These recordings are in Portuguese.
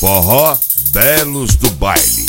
Forró Belos do Baile.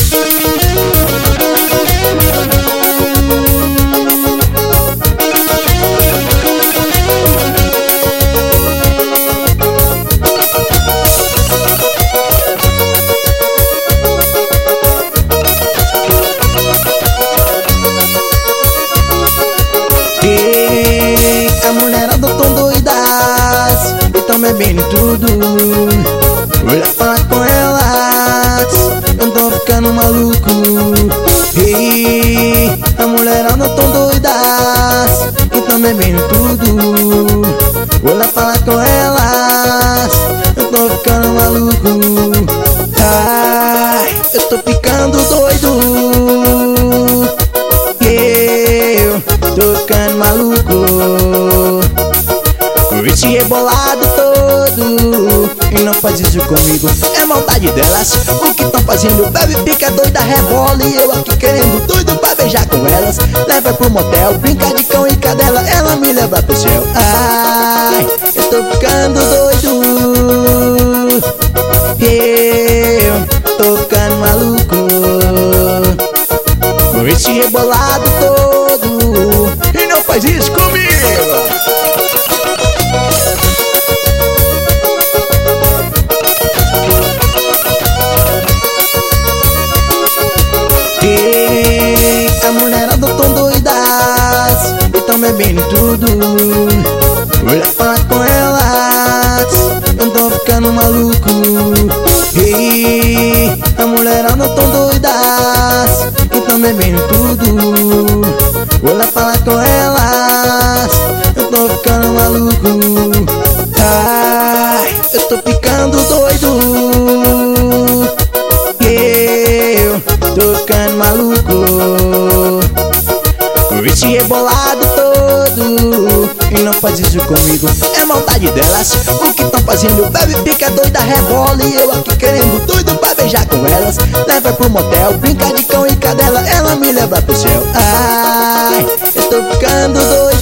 A mulherada tão doidas e tão bebendo tudo. Olha falar com elas, eu tô ficando maluco. A mulherada tão doidas e tão bebendo tudo. Olha falar com elas, eu tô ficando maluco. Ai, eu tô ficando doido. Tô ficando maluco com esse rebolado todo. E não faz isso comigo, é maldade delas. O que tão fazendo? Bebe, fica doida, rebola. E eu aqui querendo doido pra beijar com elas. Leva pro motel, brinca de cão e cadela. Ela me leva pro céu. Ai, eu tô ficando doido. Eu tô ficando maluco com esse rebolado todo. E não faz isso comigo. A mulherada tão doidas e tão bebendo tudo. Olha falar com elas, eu tô ficando maluco. A mulherada tão doidas e tão bebendo tudo. Olha falar com elas, eu tô ficando maluco. Ai, eu tô ficando doido. Eu tô ficando maluco com esse rebolado todo. E não faz isso comigo, é maldade delas. O que tão fazendo? Bebe, fica doida, rebola. E eu aqui querendo doido pra beijar com elas. Leva pro motel, brinca de cão e cadela. Ela me leva pro céu. Ai, eu tô ficando doido.